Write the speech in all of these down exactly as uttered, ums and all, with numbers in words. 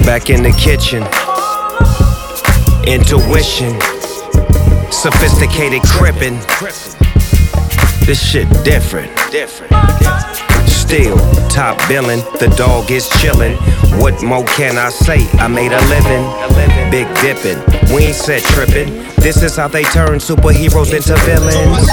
Back in the kitchen, intuition, sophisticated crippin'. This shit different. Still top billin', the dog is chillin'. What more can I say? I made a living, big dippin'. We ain't set trippin'. This is how they turn superheroes into villains.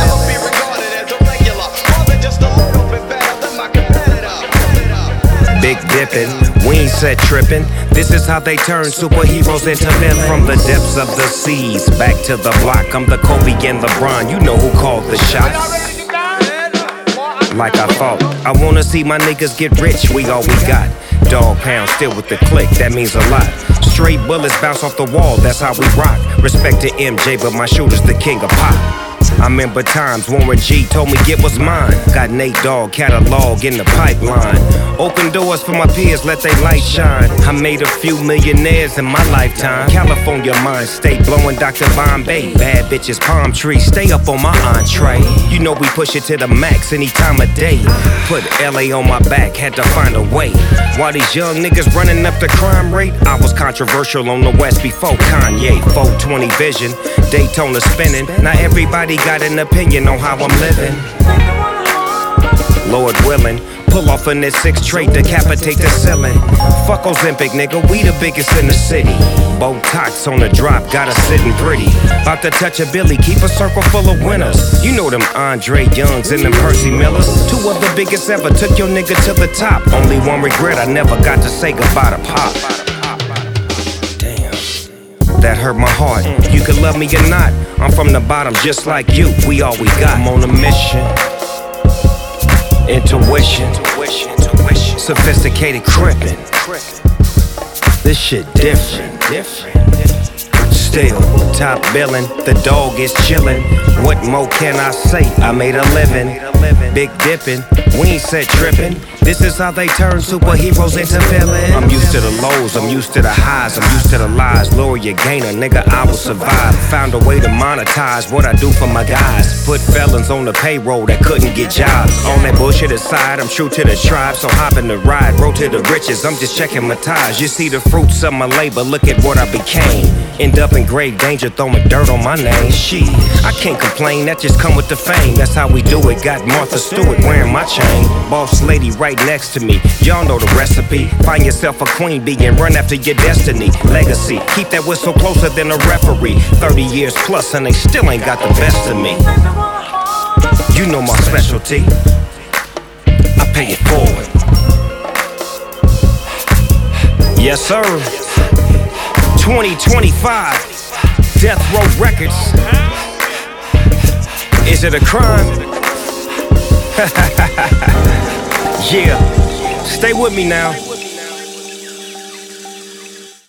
Big dippin', we ain't set trippin'. This is how they turn superheroes into villains. From the depths of the seas, back to the block. I'm the Kobe and LeBron, you know who called the shots. Like I thought, I wanna see my niggas get rich, we all we got. Dog pound still with the click, that means a lot. Straight bullets bounce off the wall, that's how we rock. Respect to M J, but my shooter's the king of pop. I remember times Warren G told me get what's mine. Got Nate Dogg catalog in the pipeline. Open doors for my peers, let they light shine. I made a few millionaires in my lifetime. California mind state, blowing Doctor Bombay. Bad bitches, palm trees, stay up on my entree. You know we push it to the max any time of day. Put L A on my back, had to find a way. While these young niggas running up the crime rate, I was controversial on the West before Kanye. four twenty vision, Daytona spinning. Now everybody got an opinion on how I'm living. Lord willing, pull off in this six trait, decapitate the ceiling. Fuck Ozempic, nigga, we the biggest in the city. Botox on the drop, got us sitting pretty. About to touch a Billy, keep a circle full of winners. You know them Andre Youngs and them Percy Millers. Two of the biggest ever, took your nigga to the top. Only one regret, I never got to say goodbye to Pop. That hurt my heart. You can love me or not, I'm from the bottom just like you. We all we got. I'm on a mission. Intuition, sophisticated crippin'. This shit different. Still top billin', the dog is chillin'. What more can I say? I made a living, big dippin'. We ain't set trippin'. This is how they turn superheroes into villains. I'm used to the lows, I'm used to the highs, I'm used to the lies. Lower your gainer, nigga, I will survive. Found a way to monetize what I do for my guys. Put felons on the payroll that couldn't get jobs. On that bullshit aside, I'm true to the tribe, so hop in the ride, roll to the riches. I'm just checking my ties. You see the fruits of my labor, look at what I became. End up in grave danger, throwing dirt on my name. Shit, I can't complain, that just come with the fame. That's how we do it. Got Martha Stewart wearing my chain. Boss lady right next to me, y'all know the recipe. Find yourself a queen bee and run after your destiny. Legacy, keep that whistle closer than a referee. Thirty years plus and they still ain't got the best of me. You know my specialty, I pay it forward. Yes sir, twenty twenty-five, Death Row Records. Is it a crime? Yeah, stay with me now.